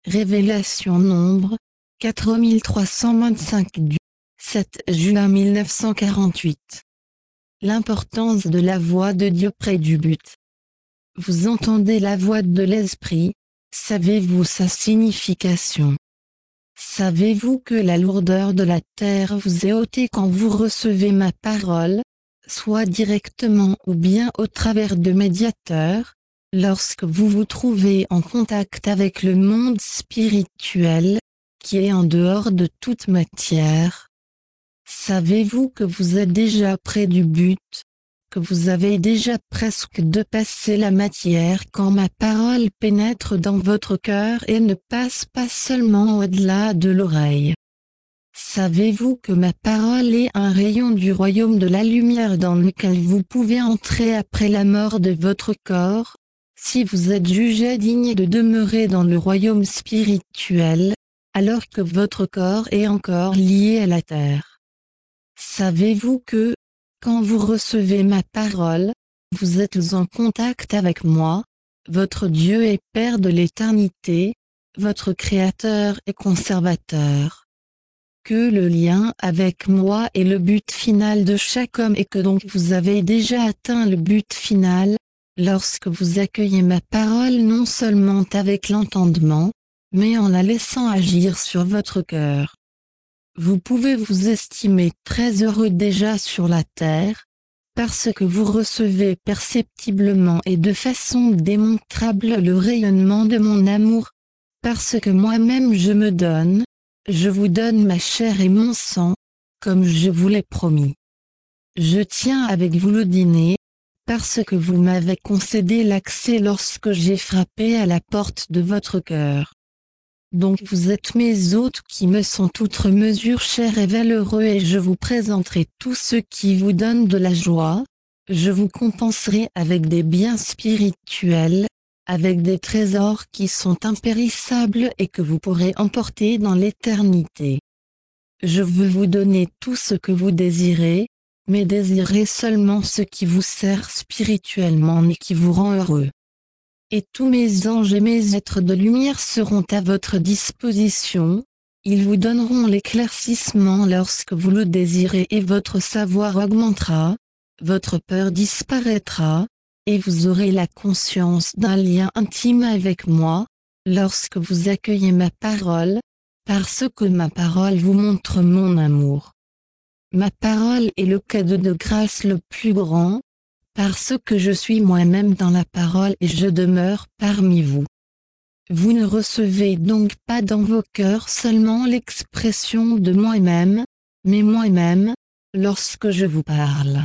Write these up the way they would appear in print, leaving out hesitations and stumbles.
Révélation nombre 4325 du 7 juin 1948. L'importance de la voix de Dieu près du but. Vous entendez la voix de l'Esprit, savez-vous sa signification? Savez-vous que la lourdeur de la terre vous est ôtée quand vous recevez ma parole, soit directement ou bien au travers de médiateurs, lorsque vous vous trouvez en contact avec le monde spirituel, qui est en dehors de toute matière? Savez-vous que vous êtes déjà près du but, que vous avez déjà presque dépassé la matière quand ma parole pénètre dans votre cœur et ne passe pas seulement au-delà de l'oreille? Savez-vous que ma parole est un rayon du royaume de la lumière dans lequel vous pouvez entrer après la mort de votre corps, si vous êtes jugé digne de demeurer dans le royaume spirituel, alors que votre corps est encore lié à la terre? Savez-vous que, quand vous recevez ma parole, vous êtes en contact avec moi, votre Dieu et Père de l'éternité, votre Créateur et Conservateur? Que le lien avec moi est le but final de chaque homme et que donc vous avez déjà atteint le but final, lorsque vous accueillez ma parole non seulement avec l'entendement, mais en la laissant agir sur votre cœur. Vous pouvez vous estimer très heureux déjà sur la terre, parce que vous recevez perceptiblement et de façon démontrable le rayonnement de mon amour, parce que moi-même je vous donne ma chair et mon sang, comme je vous l'ai promis. Je tiens avec vous le dîner, parce que vous m'avez concédé l'accès lorsque j'ai frappé à la porte de votre cœur. Donc vous êtes mes hôtes qui me sont outre mesure chers et valeureux et je vous présenterai tout ce qui vous donne de la joie, je vous compenserai avec des biens spirituels, avec des trésors qui sont impérissables et que vous pourrez emporter dans l'éternité. Je veux vous donner tout ce que vous désirez, mais désirez seulement ce qui vous sert spirituellement et qui vous rend heureux. Et tous mes anges et mes êtres de lumière seront à votre disposition, ils vous donneront l'éclaircissement lorsque vous le désirez et votre savoir augmentera, votre peur disparaîtra, et vous aurez la conscience d'un lien intime avec moi, lorsque vous accueillez ma parole, parce que ma parole vous montre mon amour. Ma parole est le cadeau de grâce le plus grand, parce que je suis moi-même dans la parole et je demeure parmi vous. Vous ne recevez donc pas dans vos cœurs seulement l'expression de moi-même, mais moi-même, lorsque je vous parle.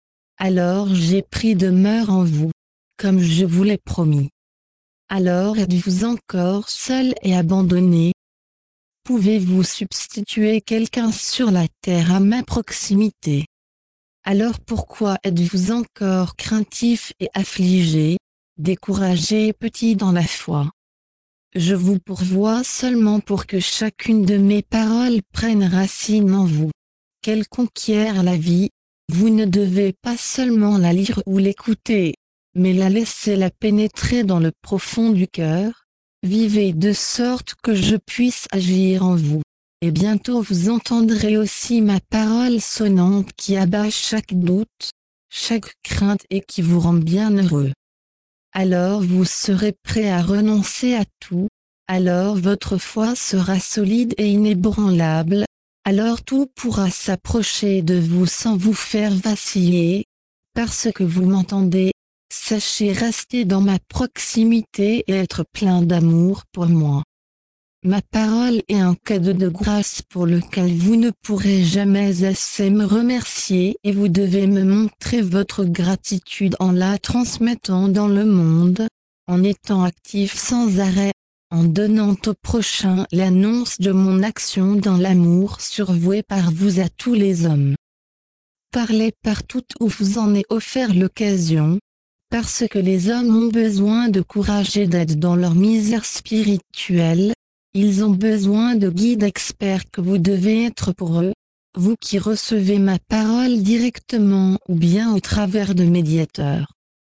Alors j'ai pris demeure en vous, comme je vous l'ai promis. Alors êtes-vous encore seul et abandonné? Pouvez-vous substituer quelqu'un sur la terre à ma proximité? Alors pourquoi êtes-vous encore craintif et affligé, découragé et petit dans la foi? Je vous pourvois seulement pour que chacune de mes paroles prenne racine en vous, qu'elle conquiert la vie. Vous ne devez pas seulement la lire ou l'écouter, mais la laisser la pénétrer dans le profond du cœur. Vivez de sorte que je puisse agir en vous. Et bientôt vous entendrez aussi ma parole sonnante qui abat chaque doute, chaque crainte et qui vous rend bien heureux. Alors vous serez prêt à renoncer à tout, alors votre foi sera solide et inébranlable, alors tout pourra s'approcher de vous sans vous faire vaciller, parce que vous m'entendez. Sachez rester dans ma proximité et être plein d'amour pour moi. Ma parole est un cadeau de grâce pour lequel vous ne pourrez jamais assez me remercier et vous devez me montrer votre gratitude en la transmettant dans le monde, en étant actif sans arrêt, en donnant au prochain l'annonce de mon action dans l'amour survoué par vous à tous les hommes. Parlez partout où vous en est offert l'occasion, parce que les hommes ont besoin de courage et d'aide dans leur misère spirituelle. Ils ont besoin de guides experts que vous devez être pour eux, vous qui recevez ma parole directement ou bien au travers de médiateurs.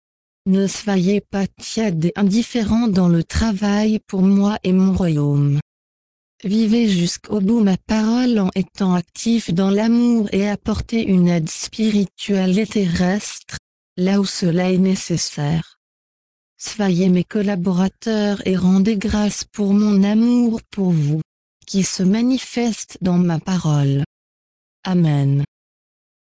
Ne soyez pas tiède et indifférent dans le travail pour moi et mon royaume. Vivez jusqu'au bout ma parole en étant actif dans l'amour et apportez une aide spirituelle et terrestre, là où cela est nécessaire. Soyez mes collaborateurs et rendez grâce pour mon amour pour vous, qui se manifeste dans ma parole. Amen.